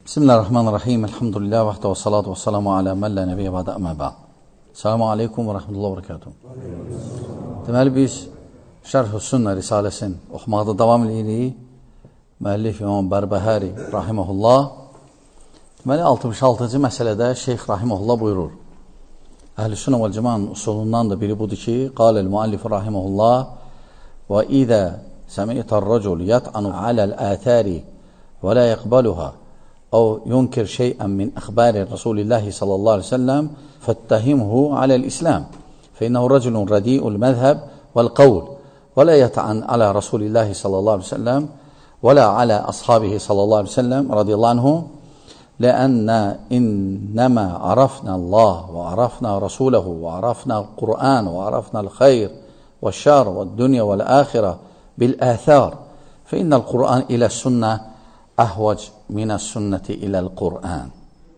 Bismillahirrahmanirrahim. Elhamdülillah və salatu və salamu alə mən lə nəbiyyə bədə əmə bə'd. Selamu aleykum və rəhmətullah və bərəkatuhu. Deməli, biz Şərh-ü Sünnə risaləsini oxumaqda davam edirik. Müəllif İmam Bərbəhəri rahiməhullah. Deməli, 66-cı məsələdə Şeyx rahiməhullah buyurur. Əhl-i Sünnə vəl Cəmaənin usulundan da biri budur ki, qaləl müəllif rahiməhullah və idə səmi'tər-rəcul yət'anu aləl-ətəri və lə yəqbəluhə أو ينكر شيئا من أخبار رسول الله صلى الله عليه وسلم فاتهمه على الإسلام فإنه رجل رديء المذهب والقول ولا يطعن على رسول الله صلى الله عليه وسلم ولا على أصحابه صلى الله عليه وسلم رضي الله عنه لأن إنما عرفنا الله وعرفنا رسوله وعرفنا القرآن وعرفنا الخير والشر والدنيا والآخرة بالآثار فإن القرآن إلى السنة أهوج من السنة إلى القرآن.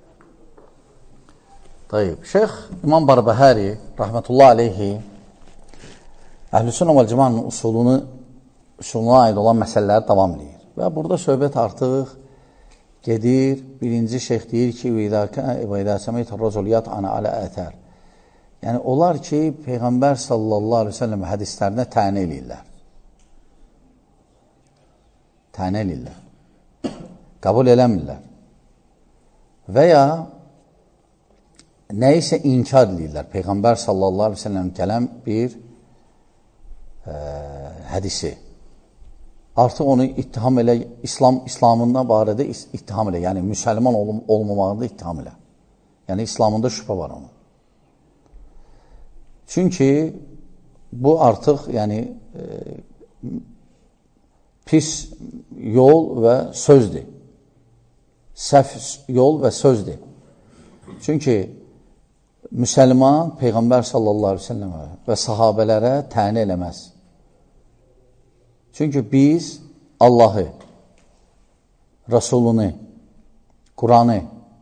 طيب Şeyx İmam Bərbəhəri rahmetullah aleyhi Əhl-i Sünnə vəl Cəmaənin usuluna aid olan məsələləri davam edir. Və burada söhbət artıq gedir. Birinci şeyx deyir ki, və idə səmi'tər-rəcul yət'anu alə ətər. Yəni, onlar ki, Peyğəmbər sallallahu aleyhi ve sellem hədislərinə tənə eləyirlər. Tənə eləyirlər. Qəbul eləmirlər. Və ya nəyisə inkar edirlər. Peyğəmbər sallallahu aleyhi ve sellem gələn bir hədisi. Artıq onu ittiham elə, İslamında barədə ittiham elə, yəni müsəlman olmamağında ittiham elə. Yəni İslamında şübhə var onun. Çünki bu artıq yəni pis yol və sözdür. Səhv yol və sözdür. Çünki müsəlman Peyğəmbər sallallahu aleyhi ve sellemə və sahabələrə tənə eləməz. Çünki biz Allahı, Rasulunu, Quranı,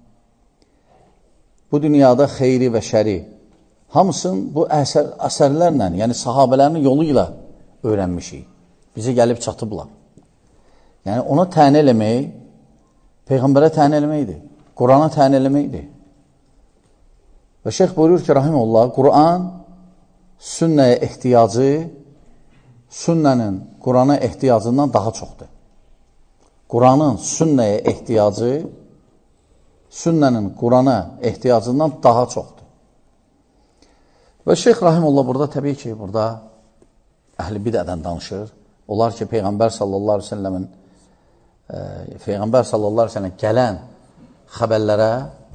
bu dünyada xeyri və şəri, hamısını bu əsərlərlə, yəni sahabələrin yolu ilə öyrənmişik. Bizə gəlib çatıblar. Yəni ona tənə eləmək, Peyğəmbərə tənə eləməkdir, Qurana tənə eləməkdir. Və şeyx buyurur ki, rahimullah, Quran sünnəyə ehtiyacı, sünnənin Qurana ehtiyacından daha çoxdur. Quranın sünnəyə ehtiyacı, sünnənin Qurana ehtiyacından daha çoxdur. Və şeyx rahimullah burada təbii ki, burada əhl-i bidədən danışır. Onlar ki, Peyğəmbər sallallahu aleyhi ve sellemin Peyğəmbər sallallahu aleyhi ve sellem gələn xəbərlərə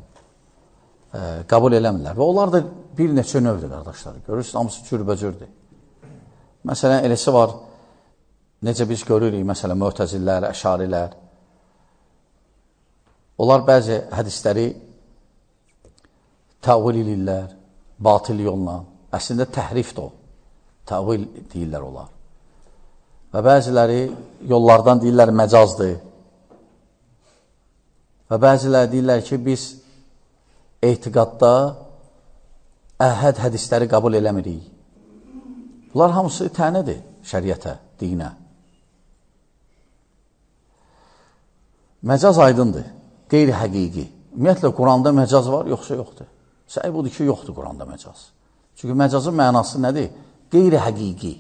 qəbul eləmirlər. Və onlar da bir neçə növdür, qardaşlar. Görürsünüz, hamısı cürbəcürdür. Məsələn, eləsi var, necə biz görürük, məsələn, mötəzillər, əşarilər. Onlar bəzi hədisləri təvil edirlər, batil yolla. Əslində təhrifdir o. Təvil deyirlər onlar. Və bəziləri yollardan deyirlər məcazdır. Və bəziləri deyirlər ki, biz etiqadda əhəd hədisləri qəbul eləmirik. Bunlar hamısı tənədir şəriətə, dinə. Məcaz aydındır, qeyri-həqiqi. Ümumiyyətlə, Quranda məcaz var, yoxsa yoxdur. Səhi budur ki, yoxdur Quranda məcaz. Çünki məcazın mənası nədir? Qeyri-həqiqi.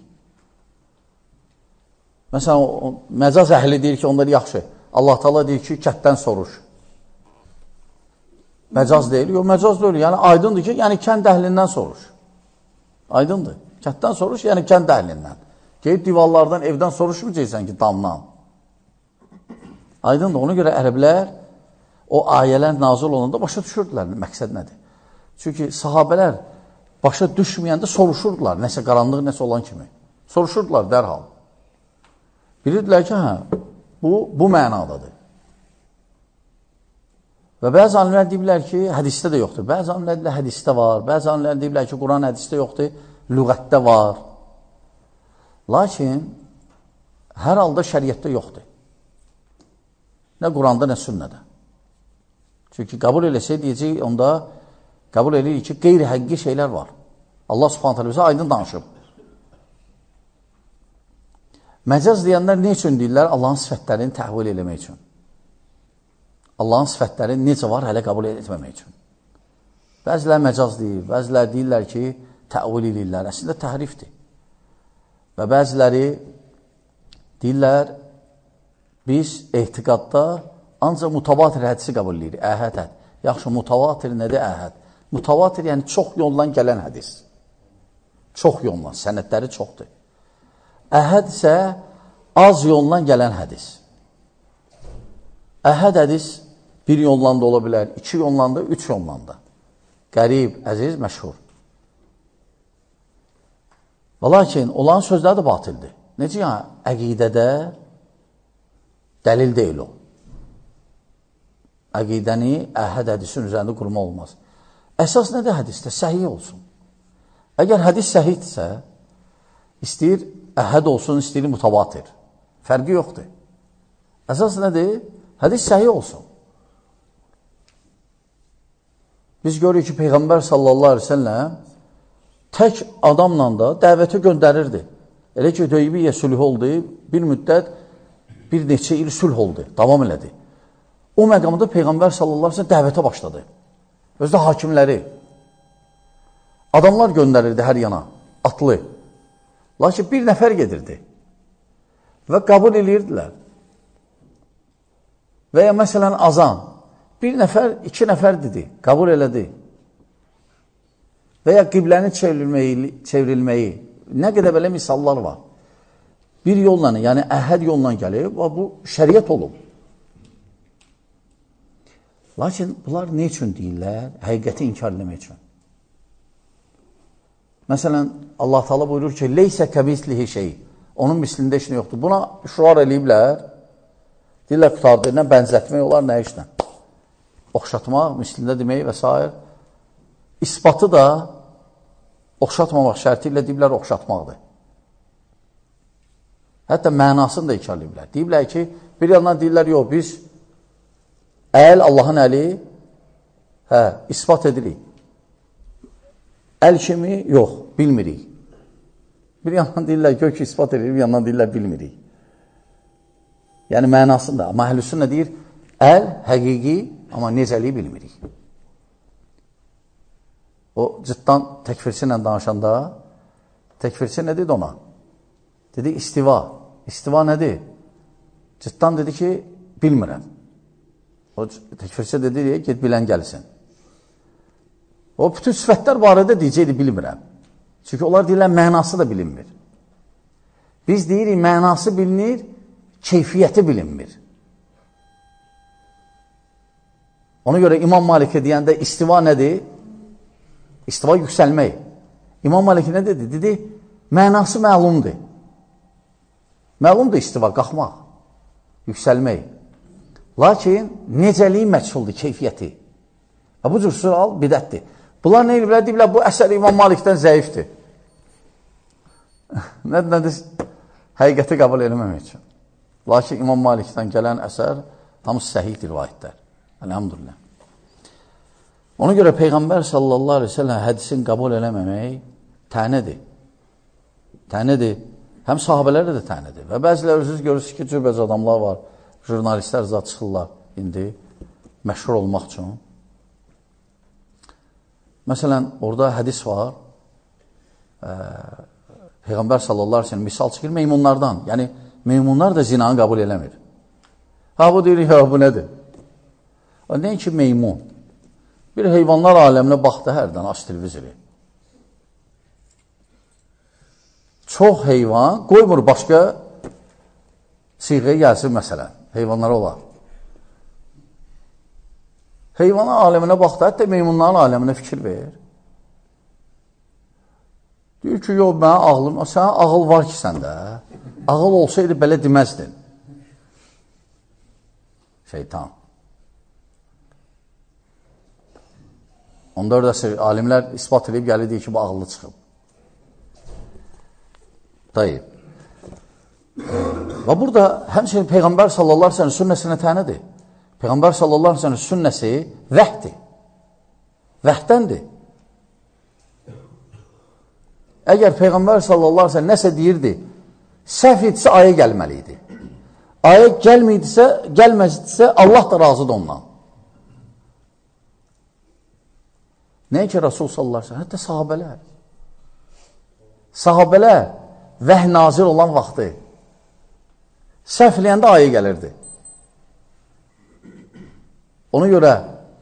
Məsələn, məcaz əhli deyir ki, onlar yaxşı. Allah Taala deyir ki, kətdən soruş. Məcaz deyil, yox, məcaz deyil. Yəni, aydındır ki, yəni kənd əhlindən soruş. Aydındır. Kətdən soruş, yəni kənd əhlindən. Geyib divarlardan, evdən soruşmayacaqsan ki, damdan. Aydındır. Ona görə ərəblər o ayələr nazil olanda başa düşürdülər məqsəd nədir. Çünki sahabələr başa düşməyəndə soruşurdular, nəsə qaranlıq, nəsə olan kimi. Soruşurdular dərhal. Bilirdilər ki, hə, bu mənadadır. Və bəzi alimlər deyirlər ki, hədisdə də yoxdur. Bəzi alimlər deyirlər, hədisdə var. Bəzi alimlər deyirlər ki, Quran hədisdə yoxdur, lüğətdə var. Lakin, hər halda şəriətdə yoxdur. Nə Quranda, nə sünnədə. Çünki qəbul eləsək, deyəcək, onda qəbul eləyirik ki, qeyri-həqiqi şeylər var. Allah subhanət hələ bizə aydın danışıb. Məcaz deyənlər ne üçün deyirlər? Allahın sifətlərini təhvil eləmək üçün. Allahın sifətləri necə var, hələ qəbul etməmək üçün. Bəzilər məcaz deyir, bəzilər deyirlər ki, təvil edirlər, əslində təhrifdir. Və bəziləri deyirlər, biz ehtiqadda ancaq mutavatir hədisi qəbul edirik, əhəd həd. Yaxşı, mutavatir nədir əhəd? Mutavatir, yəni çox yoldan gələn hədis. Çox yoldan, sənədləri çoxdur. Əhəd isə az yoldan gələn hədis. Əhəd hədis bir yoldan da ola bilər, 2 yoldan da, 3 yoldan da. Qərib, əziz, məşhur. Və lakin, olan sözlər də batildir. Necə yəni, əqidədə dəlil deyil o. Əqidəni əhəd hədisin üzərində qurma olmaz. Əsas nədir hədisdə? Səhih olsun. Əgər hədis səhihdirsə, istəyir əhəd olsun, istəyir mutavatir. Fərqi yoxdur. Əsas nədir? Hədis səhih olsun. Biz görürük ki, Peyğəmbər sallallahu aleyhi ve sellem tək adamla da dəvəti göndərirdi. Elə ki, Hüdeybiyyə sülh oldu, bir müddət, bir neçə il sülh oldu, davam elədi. O məqamda Peyğəmbər sallallahu aleyhi ve sellem dəvətə başladı. Özdə hakimləri. Adamlar göndərirdi hər yana, atlı. Lakin bir nəfər gedirdi və qəbul edirdilər. Və ya məsələn azan, bir nəfər, 2 nəfər dedi, qəbul elədi. Və ya qiblənin çevrilməyi, nə qədər belə misallar var. Bir yolla, yəni əhəd yolla gəlib, bu şəriət olub. Lakin bunlar ne üçün deyirlər? Həqiqəti inkar eləmək üçün. Məsələn, Allah Teala buyurur ki, leysə kəmislihi şey. Onun mislində işin yoxdur. Buna şuar eləyiblər. Deyirlər, qutardı, nə bənzətmək olar, nə işlə. Oxşatmaq, mislində demək və s. İsbatı da oxşatmamaq şərti ilə deyiblər, oxşatmaqdır. Hətta mənasını da inkar eləyiblər. Deyiblər ki, bir yandan deyirlər, yox, biz əl, Allahın əli, isbat edirik. Əl kimi, yox, bilmirik. Bir yandan deyirlər, gök isbat edirik, bir yandan deyirlər, bilmirik. Yəni, mənasında. Amma əhlüsünnə deyir, əl, həqiqi, amma necəliyi bilmirik. O, ciddan təkfirçi ilə danışanda, təkfirçi nə dedi ona? Dedi, istiva. İstiva nədir? Ciddan dedi ki, bilmirəm. O təkfirçi dedi, get bilən gəlsin. O bütün sifətlər barədə deyəcəkdi, bilmirəm. Çünki onlar deyirlər, mənası da bilinmir. Biz deyirik, mənası bilinir, keyfiyyəti bilinmir. Ona görə İmam Malikə deyəndə istiva nədir? İstiva yüksəlmək. İmam Malikə nə dedi? Dedi, mənası məlumdur. Məlumdur istiva, qalxmaq, yüksəlmək. Lakin necəliyi məchuldur, keyfiyyəti. Bu cür sual bidətdir. Bunlar nə ediblər? Deyiblər, bu əsər İmam Malikdən zəifdir. Nədir? Həqiqəti qəbul eləməmək üçün. Lakin İmam Malikdən gələn əsər hamısı səhih rivayətlər. Elhamdülillah. Ona görə Peyğəmbər sallallahu aleyhi ve sellem hədisin qəbul eləməmək tənədir. Tənədir. Həm sahabələrə də tənədir. Və bəzilər özünüz görürsünüz ki, cürbəcə adamlar var. Jurnalistlər zat çıxırlar indi məşhur olmaq üçün. Məsələn, orada hədis var. Peyğəmbər sallallahu aleyhi ve sellem misal çıxır meymunlardan. Yəni, meymunlar da zinanı qəbul eləmir. Bu deyir, bu nədir? Nəyin ki, meymun? Bir heyvanlar aləminə baxdı hərdən, aç televizori. Çox heyvan qoymur başqa siğəyə gəlsin məsələn. Heyvanlara olar. Heyvanın aləminə baxdı, hətta meymunların aləminə fikir verir. Deyir ki, yox, mənə ağlım, sənə ağıl var ki səndə. Ağıl olsaydı belə deməzdin. Şeytan. Onda orada alimlər ispat edib gəlir, deyir ki, bu ağıllı çıxıb. Dayıb. Və burada həmçinin Peyğəmbər sallallahu aleyhi ve sellem sünnəsinə tənədir. Peyğəmbər sallallahu aleyhi ve sellem sünnəsi vəhdir. Vəhdəndir. Əgər Peyğəmbər sallallahu aleyhi ve sellem nəsə deyirdi, səhv etsə ayə gəlməli idi. Ayə gəlmədisə, Allah da razıdır ondan. Nəyə ki, Rasul sallallahu aleyhi ve sellem, hətta sahabələr. Sahabələr vəhy nazil olan vaxtı səhv eləyəndə ayə gəlirdi. Ona görə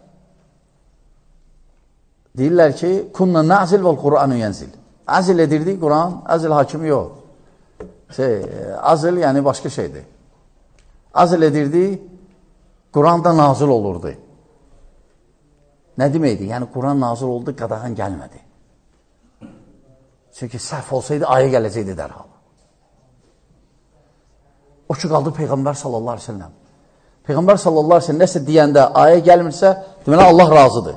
deyirlər ki, kunna na'zil vəl Qur'anu yənzil. Əzil edirdik Quran, əzil hakimi yox. Azil yəni başqa şeydir. Azil edirdik, Quran da nazil olurdu. Nə deməkdir? Yəni, Quran nazil oldu, qadağan gəlmədi. Çünki səhv olsaydı, ayə gələcəkdi dərhal. O ki, qaldı Peyğəmbər sallallahu aleyhi ve sellem. Peyğəmbər sallallahu aleyhi ve sellem nəsə deyəndə ayə gəlmirsə, deməli, Allah razıdır.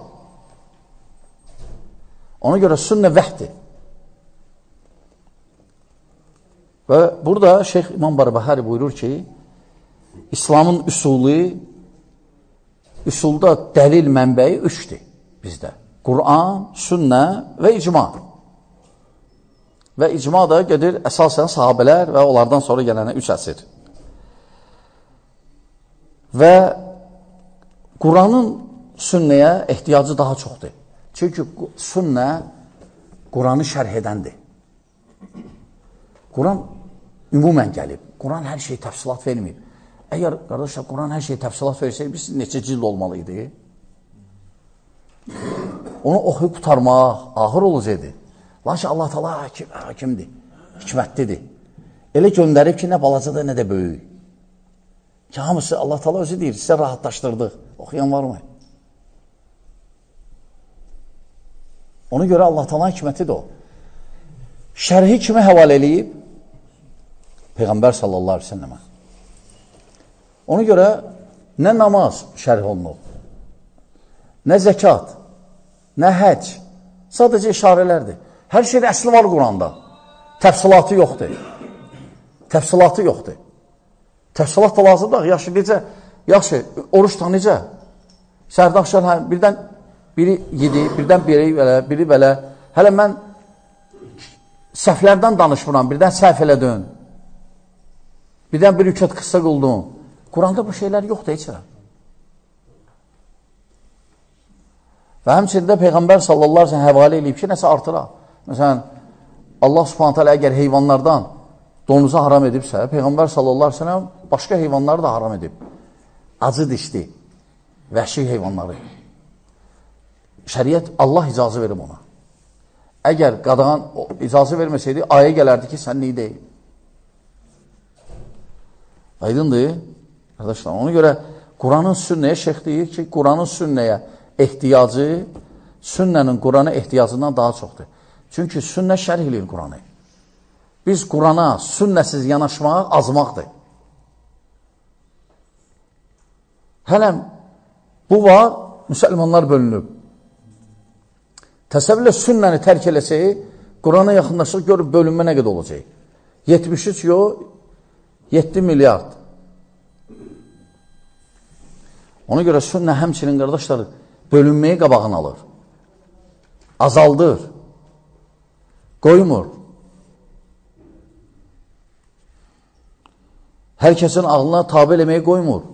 Ona görə sünnə vəhdir. Və burada Şeyx İmam Barbahari buyurur ki, İslamın üsulda dəlil mənbəyi üçdür bizdə. Quran, sünnə və icma. Və icma da gedir əsasən sahabələr və onlardan sonra gələnə 3 əsr. Və Quranın sünnəyə ehtiyacı daha çoxdur. Çünki sünnə Quranı şərh edəndir. Quran ümumən gəlib. Quran hər şey təfsilat verməyib. Əgər, qardaşlar, Quran hər şey təfsilat versəydi, biz neçə cild olmalıydı? Onu oxuyub qutarmaq ağır olacaqdı. Lakin Allah Teala hakimdir, hikmətlidir. Elə göndərib ki, nə balacadır, nə də böyük. Ki, hamısı Allah Teala özü deyir, sizə rahatlaşdırdıq. Oxuyan varmı? Ona görə Allah Teala hikmətidir o. Şərhi kimi həval eləyib? Peyğəmbər sallallahu aleyhi ve sellemə. Ona görə nə namaz şərh olunub, nə zəkat, nə həc, sadəcə işarələrdir. Hər şeydə əsli var Quranda. Təfsilatı yoxdur. Təfsilatı yoxdur. Təfsilat da lazımdır. Yaxşı, necə? Yaxşı, oruç da necə? Səhərdən axşam birdən biri yedi, birdən biri belə. Hələ mən səhvlərdən danışmıram, birdən səhv elədin. Birdən bir rükət qısa qıldın. Quranda bu şeylər yoxdur heç. Və həmçində Peyğəmbər sallallahu aleyhi ve sellem həvalə eləyib ki, nəsə artıra. Məsələn, Allah subhanət hələ əgər heyvanlardan donuzu haram edibsə, Peyğəmbər sallallahu aleyhi ve sellem başqa heyvanları da haram edib. Acı dişli, vəhşi heyvanları. Şəriət Allah icazı verib ona. Əgər qadağan icazı verməsəydi, ayə gələrdi ki, sən neyi deyil. Aydındır, qardaşlar. Ona görə Quranın sünnəyə şeyx deyir ki, Quranın sünnəyə ehtiyacı sünnənin Qurana ehtiyacından daha çoxdur. Çünki sünnə şərh eləyir Quranı. Biz Qurana sünnəsiz yanaşmaq azmaqdır. Hələm bu var, müsəlmanlar bölünüb. Təsəvvürlə sünnəni tərk eləsək, Qurana yaxınlaşıq, görüb bölünmə nə qədər olacaq? 73 yox, 7 milyard. Ona görə sünnə həmçinin, qardaşlar, bölünməyi qabağını alır. Azaldır. Qoymur. Hər kəsin ağlına tabi eləməyi qoymur.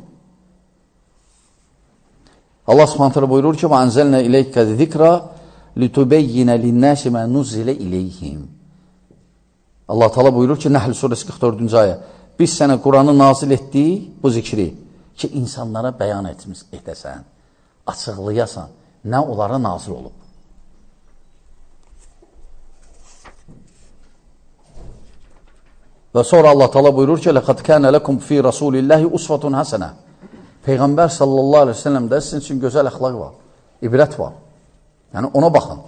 Allah subhanətələ buyurur ki, وَاَنْزَلْنَا اِلَيْكَ ذِكْرَ لِتُبَيِّنَ لِلنَّاسِ مَا نُزِّلَ اِلَيْهِمْ. Allah Teala buyurur ki, Nəhl suresi 44-cü ayə, biz sənə Quranı nazil etdik, bu zikri, ki, insanlara bəyan etəsən, açıqlayasan, nə onlara nazil olub. Və sonra Allah Teala buyurur ki, لَقَدْ كَانَ لَكُمْ فِي رَسُولِ اللّٰهِ أُسْوَةٌ حَسَنَةٌ. Peyğəmbər sallallahu aleyhi ve sellemdə sizin üçün gözəl əxlaq var, ibrət var. Yəni ona baxın.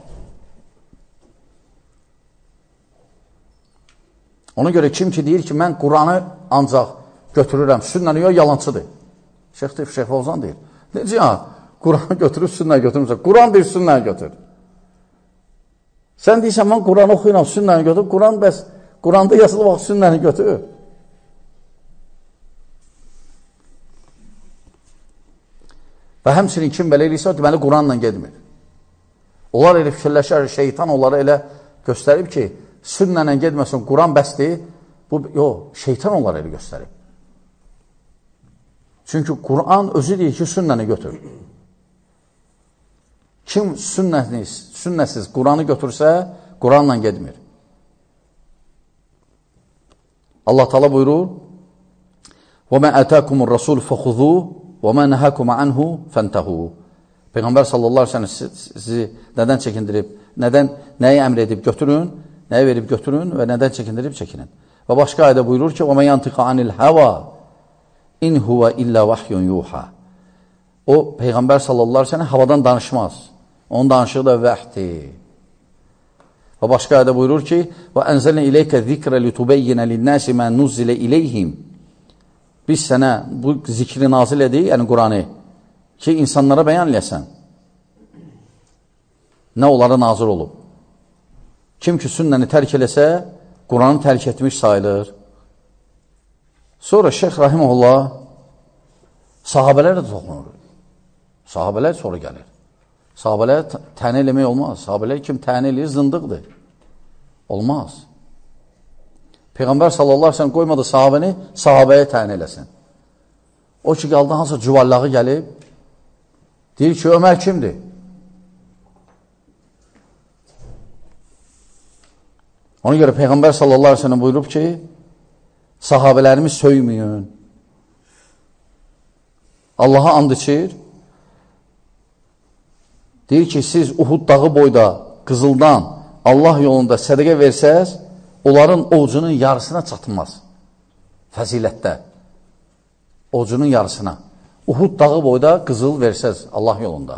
Ona görə kim ki deyir ki, mən Quranı ancaq götürürəm, sünnəni yox, yalancıdır. Şeyx Fovzan deyir. Necə ya, Quranı götürüb, sünnəni götürmürsən. Quran deyir, sünnəni götür. Sən deyirsən, mən Quranı oxuyuram, sünnəni götür. Quran bəs, Quranda yazılı vaxt sünnəni götür. Və həmçinin kim belə eləyirsə, deməli Quranla gedmir. Onlar elə fikirləşər, şeytan onları elə göstərib ki, sünnənlə gedməsin, Quran bəsdir. Yox, şeytan onları elə göstərib. Çünki Quran özü deyir ki, sünnəni götür. Kim sünnəsiz Quranı götürsə, Quranla gedmir. Allah Teala buyurur, وَمَا أَتَاكُمُ الرَّسُولُ فَخُذُوهُ وَمَا نَهَاكُمْ عَنْهُ فَانْتَهُوا Peyğəmbər sallallahu aleyhi ve sellem sizi nədən çəkindirib, nəyi əmr edib götürün, nəyi verib götürün və nədən çəkindirib çəkinin. Və başqa ayda buyurur ki, وَمَا يَنْتِقَ عَنِ الْهَوَى اِنْ هُوَ إِلَّا وَحْيٌ يُوحَى O, Peyğəmbər sallallahu aleyhi ve sellem havadan danışmaz. Onun danışığı da vəhdir. Və başqa ayda buyurur ki, وَأَنْزَلْنَا إِلَيْكَ الذِّكْرَ لِتُبَيِّنَ لِلنَّاسِ مَا نُزِّلَ إِلَيْهِمْ Biz sənə bu zikri nazil edik, yəni Quranı, ki, insanlara bəyan eləyəsən. Nə onlara nazil olub? Kim ki, sünnəni tərk eləsə, Quranı tərk etmiş sayılır. Sonra Şeyx Rahimullah sahabələr də toxunur. Sahabələr sonra gəlir. Sahabələr təni eləmək olmaz. Sahabələr kim təni eləyir, zındıqdır. Olmaz. Peyğəmbər sallallahu aleyhi ve sellem qoymadı sahabəni, sahabəyə təni eləsin. O ki, qaldı hansısa cüvallağı gəlib, deyir ki, Ömər kimdir? Ona görə Peyğəmbər sallallahu aleyhi ve sellem buyurub ki, sahabələrimi söyməyin. Allaha and içir. Deyir ki, siz Uhud dağı boyda, qızıldan, Allah yolunda sədəqə versəz, onların ovucunun yarısına çatılmaz. Fəzilətdə. Ovucunun yarısına. Uhud dağı boyda qızıl versəz Allah yolunda.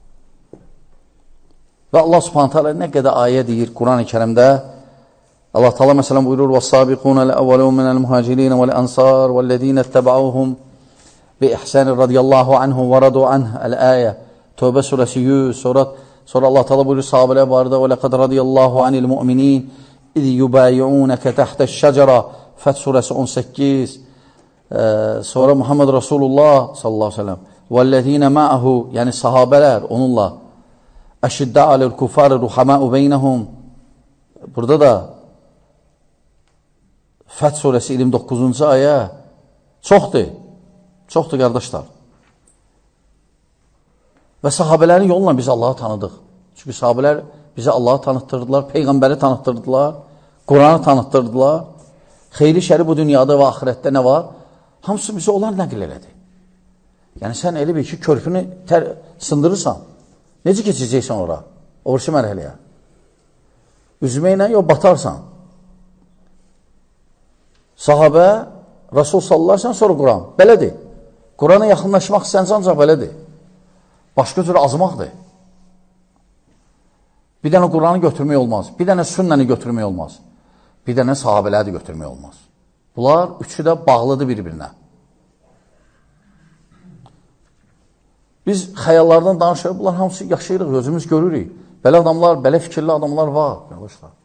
Və Allah subhanət hələ nə qədər ayə deyir Quran-ı Kərimdə. Allah Teala məsələn buyurur, وَالصَّابِقُونَ الْأَوَّلُونَ مِنَ الْمُهَاجِرِينَ وَالْأَنصَارِ وَالَّذِينَ اتَّبَعُوهُمْ بِإِحْسَانٍ رَضِيَ اللّٰهُ عَنْهُمْ وَرَضُوا عَنْهُ الْآيَةِ Tövbə surəsi 100. Sonra Allah Teala buyurur sahabələr barədə وَلَقَدْ رَضِيَ اللّٰهُ عَنِ الْمُؤْمِنِينَ إِذْ يُبَايِعُونَكَ تَحْتَ الشَّجَرَةِ Fəth surəsi 18. Sonra Muhammed Rasulullah sallallahu aleyhi ve sellem وَالَّذِينَ مَعَهُ Yəni sahabələr onunla أَشِدَّ عَلَى الْكُفَارِ رُحَمَاءُ بَيْنَهُمْ Burada da Fəth surəsi 29-cu ayə çoxdur qardaşlar. Və sahabələrin yolla biz Allahı tanıdıq. Çünki sahabələr bizə Allahı tanıtdırdılar, Peyğəmbəri tanıtdırdılar, Quranı tanıtdırdılar. Xeyri şəri bu dünyada və axirətdə nə var? Hamısı bizə onlar nəql elədi. Yəni sən elə bir ki, körpünü sındırırsan, necə keçəcəksən ora? Orası mərhələyə. Üzməklə yox, batarsan. Sahabə, Rasul sallallahu aleyhi ve sellem, sonra Quran. Belədir. Qurana yaxınlaşmaq istəyəncə ancaq belədir. Başqa cür azmaqdır. Bir dənə Quranı götürmək olmaz. Bir dənə sünnəni götürmək olmaz. Bir dənə sahabələri götürmək olmaz. Bunlar üçü də bağlıdır bir-birinə. Biz xəyallardan danışırıq, bunlar hamısı yaşayırıq, özümüz görürük. Belə adamlar, belə fikirli adamlar var. Yalışlar.